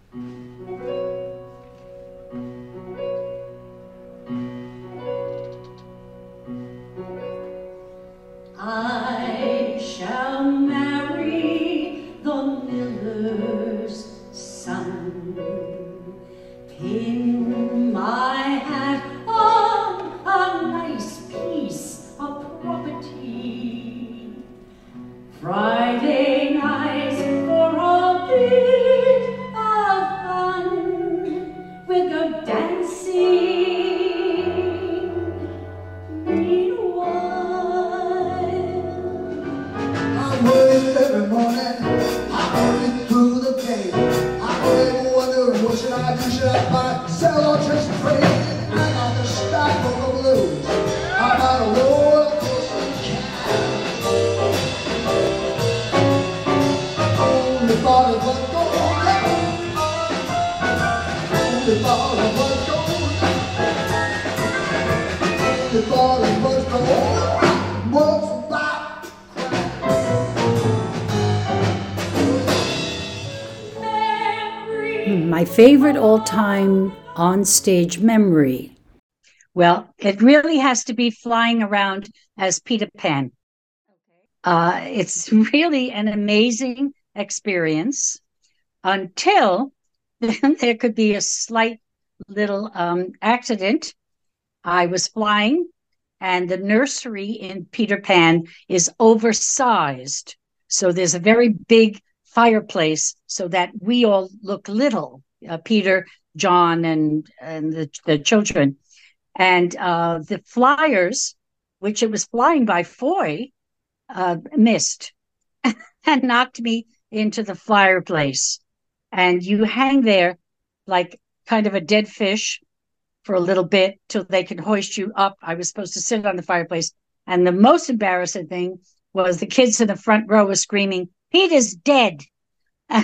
I shall marry the miller's son, pin my hat on a nice piece of property. Friday night for a bit of fun, we'll go dancing. Every morning, I hurry through the day. I always wonder, what should I do? Should I buy, sell, or just trade? I got the stock of the blues. I got a roll only bought it was gold. Only bought it was gold. Only bought it was gold. What's about? My favorite all-time on-stage memory. Well, it really has to be flying around as Peter Pan. It's really an amazing experience until there could be a slight little accident. I was flying, and the nursery in Peter Pan is oversized. So there's a very big fireplace so that we all look little, Peter, John, and the children. And the flyers, which it was flying by Foy, missed and knocked me into the fireplace. And you hang there like kind of a dead fish for a little bit till they can hoist you up. I was supposed to sit on the fireplace. And the most embarrassing thing was the kids in the front row were screaming, "Peter's dead." And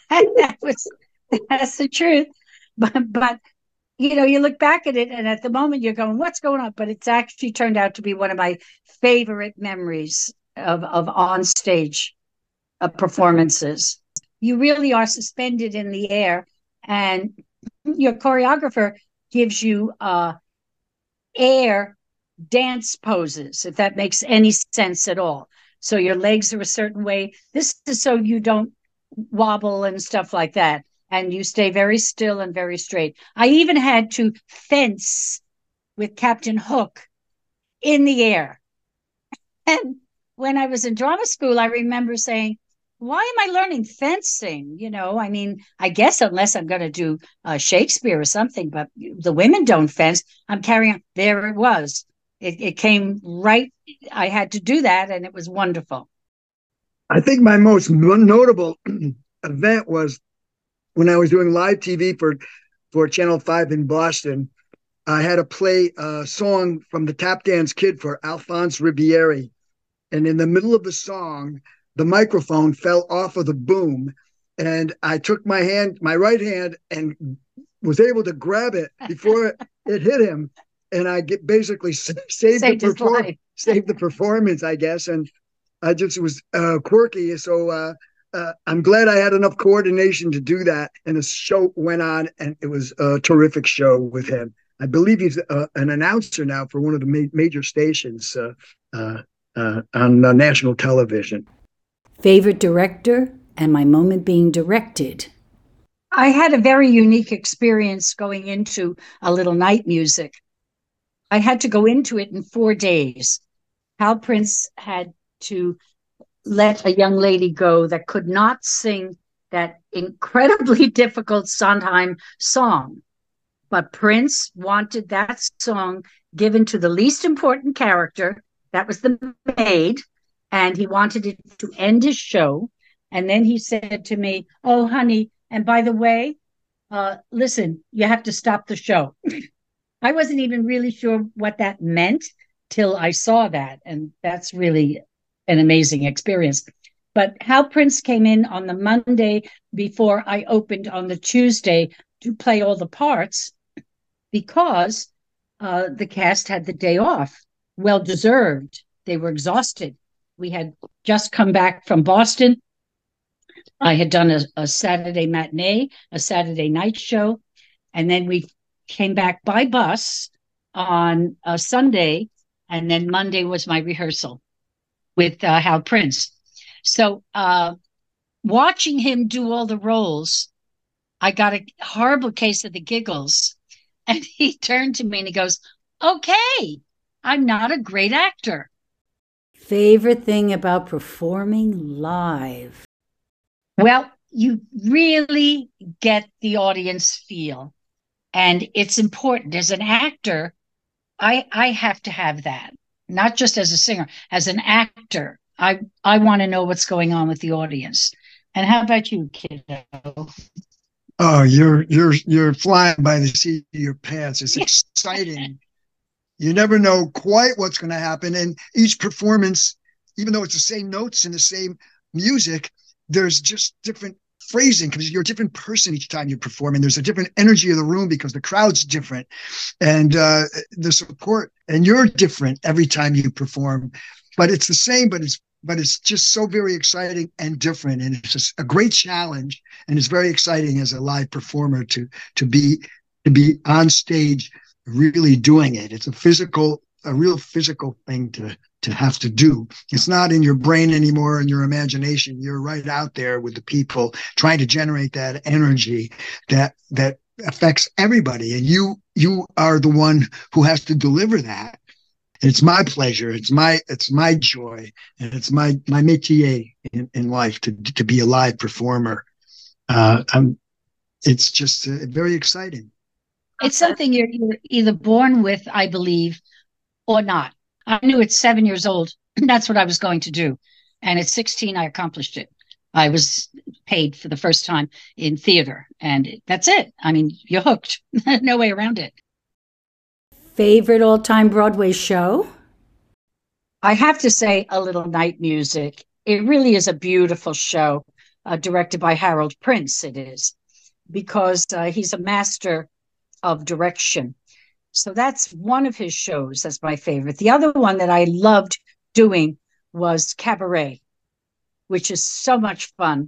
that's the truth. But you look back at it, and at the moment you're going, "What's going on?" But it's actually turned out to be one of my favorite memories of on-stage performances. You really are suspended in the air, and your choreographer gives you air dance poses, if that makes any sense at all. So your legs are a certain way. This is so you don't wobble and stuff like that, and you stay very still and very straight. I even had to fence with Captain Hook in the air. And when I was in drama school, I remember saying, why am I learning fencing? I mean, I guess unless I'm going to do Shakespeare or something, but the women don't fence. I'm carrying on. There it was. It came right. I had to do that, and it was wonderful. I think my most notable event was when I was doing live TV for Channel 5 in Boston. I had to play a song from the Tap Dance Kid for Alphonse Riviere. And in the middle of the song, the microphone fell off of the boom. And I took my right hand, and was able to grab it before it hit him. And I basically saved the performance, I guess. And I just was quirky. So I'm glad I had enough coordination to do that. And the show went on, and it was a terrific show with him. I believe he's an announcer now for one of the major stations on national television. Favorite director and my moment being directed. I had a very unique experience going into A Little Night Music. I had to go into it in 4 days. Hal Prince had to let a young lady go that could not sing that incredibly difficult Sondheim song. But Prince wanted that song given to the least important character, that was the maid, and he wanted it to end his show. And then he said to me, "Oh, honey, and by the way, listen, you have to stop the show." I wasn't even really sure what that meant till I saw that. And that's really an amazing experience. But Hal Prince came in on the Monday before I opened on the Tuesday to play all the parts because the cast had the day off. Well deserved. They were exhausted. We had just come back from Boston. I had done a Saturday matinee, a Saturday night show, and then we came back by bus on a Sunday, and then Monday was my rehearsal with Hal Prince. So watching him do all the roles, I got a horrible case of the giggles. And he turned to me and he goes, "Okay, I'm not a great actor." Favorite thing about performing live? Well, you really get the audience feel. And it's important. As an actor, I have to have that, not just as a singer, as an actor. I want to know what's going on with the audience. And how about you, kiddo? Oh, you're flying by the seat of your pants. It's exciting. You never know quite what's going to happen. And each performance, even though it's the same notes and the same music, there's just different phrasing because you're a different person each time you perform, and there's a different energy of the room because the crowd's different, and the support, and you're different every time you perform. But it's the same, but it's just so very exciting and different, and it's just a great challenge, and it's very exciting as a live performer to be on stage really doing it. It's a real physical thing to have to do. It's not in your brain anymore, in your imagination. You're right out there with the people trying to generate that energy that affects everybody, and you are the one who has to deliver that. It's my pleasure. It's my joy, and it's my métier in life to be a live performer. It's just very exciting. It's something you're either born with, I believe, or not. I knew at 7 years old, that's what I was going to do. And at 16, I accomplished it. I was paid for the first time in theater, and that's it. I mean, you're hooked. No way around it. Favorite all-time Broadway show? I have to say A Little Night Music. It really is a beautiful show, directed by Harold Prince, it is, because he's a master of direction. So that's one of his shows. That's my favorite. The other one that I loved doing was Cabaret, which is so much fun.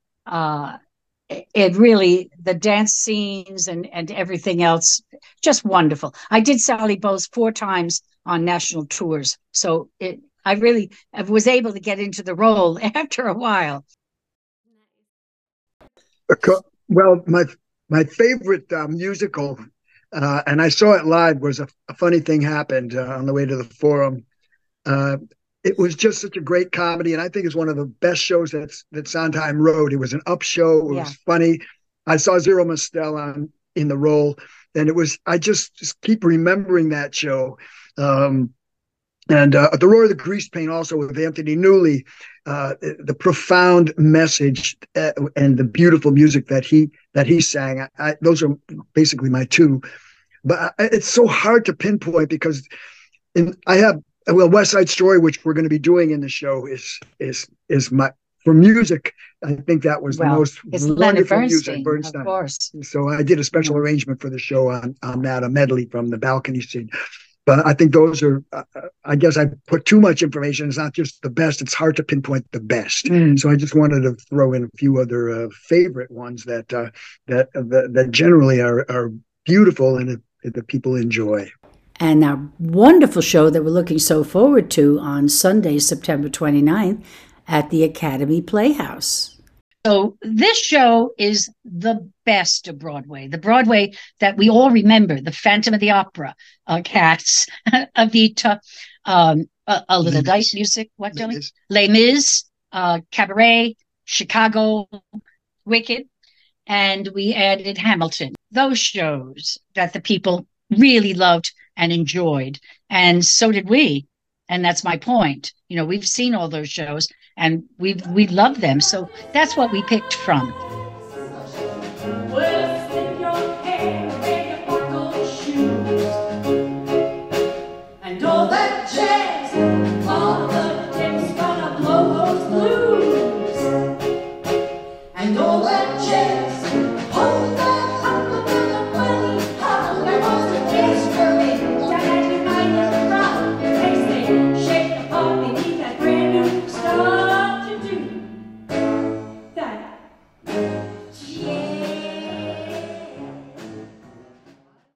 It really, the dance scenes and everything else, just wonderful. I did Sally Bowles 4 times on national tours. So I was able to get into the role after a while. Well, my favorite musical, and I saw it live, was a funny thing happened on the way to the Forum. It was just such a great comedy, and I think it's one of the best shows that Sondheim wrote. It was an up show. It was funny. I saw Zero Mostel in the role, and I just keep remembering that show. And The Roar of the Grease Paint, also with Anthony Newley, the profound message and the beautiful music that he sang. Those are basically my two. But it's so hard to pinpoint because West Side Story, which we're going to be doing in the show, is my, for music. I think that was the most wonderful music, Bernstein. Of course. So I did a special arrangement for the show on that, a medley from the balcony scene. But I think those are, I guess I put too much information. It's not just the best. It's hard to pinpoint the best. So I just wanted to throw in a few other favorite ones that generally are beautiful and that people enjoy. And our wonderful show that we're looking so forward to on Sunday, September 29th at the Academy Playhouse. So this show is the best of Broadway, the Broadway that we all remember, the Phantom of the Opera, Cats, Evita, A Little Night Music, Les Mis, Cabaret, Chicago, Wicked, and we added Hamilton. Those shows that the people really loved and enjoyed, and so did we. And that's my point. You know, we've seen all those shows and we love them. So that's what we picked from. Well,